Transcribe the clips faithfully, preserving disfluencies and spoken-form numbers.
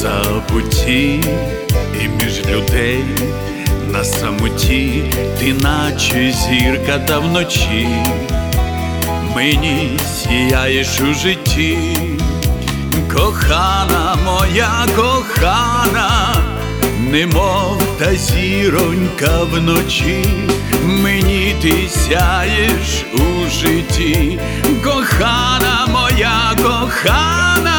забутті і між людей на самоті, ти наче зірка, та вночі мені сіяєш у житті. Кохана моя, кохана, немов та зіронька вночі, мені ти сяєш у житті. Кохана моя, кохана,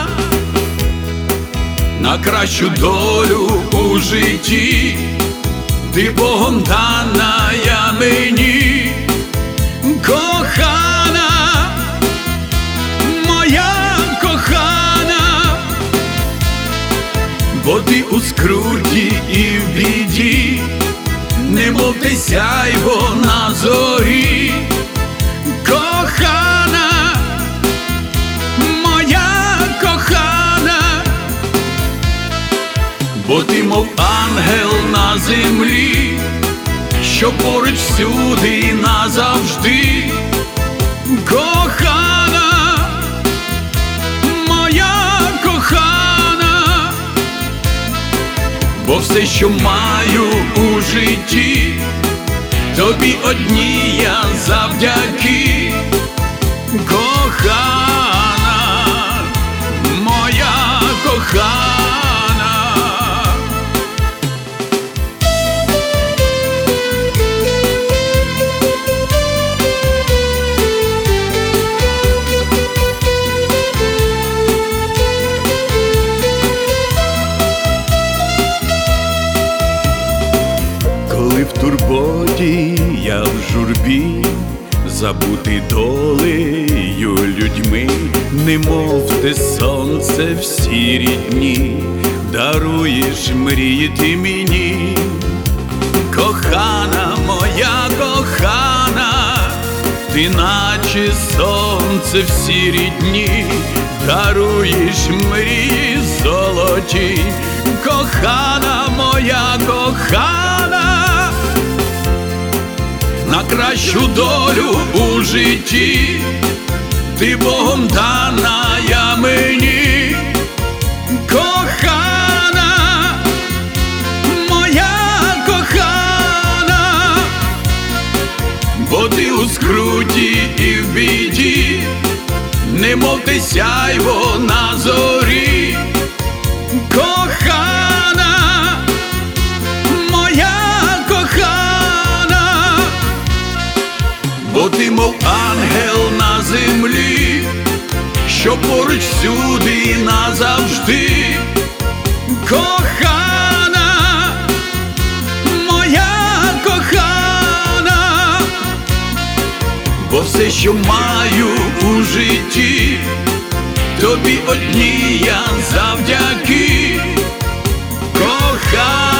на кращу долю у житті, ти Богом дана я мені. Кохана моя, кохана, бо ти у скруті і в біді, немов те сяйво на зорі. Кохана моя, кохана, бо ти мов ангел на землі, що поруч всюди і назавжди. Кохана моя, кохана, бо все, що маю у житті, тобі одній я завдяки. Кохана моя, кохана. Коли в турботі я в журбі, забути долею людьми, немов те сонце в сірі дні, даруєш мрії ти мені. Кохана моя, кохана, ти наче сонце в сірі дні, даруєш мрії золоті. Кохана моя, кохана, на кращу долю у житті, ти Богом дана я мені. Кохана моя, кохана, бо ти у скруті і в біді, немов те сяйво на зорі. Кохана моя, кохана, бо ти мов ангел на землі, що поруч всюди і назавжди. Кохана моя, кохана, бо все, що маю у житті, тобі одній я завдяки. Кохана